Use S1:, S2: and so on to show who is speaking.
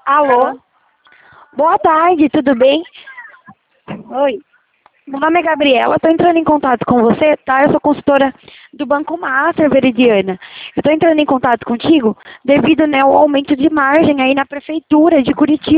S1: Alô?
S2: Alô? Boa tarde, tudo bem?
S1: Oi.
S2: Meu nome é Gabriela, estou entrando em contato com você, tá? Eu sou consultora do Banco Master Veridiana. Eu estou entrando em contato contigo devido, né, ao aumento de margem aí na prefeitura de Curitiba.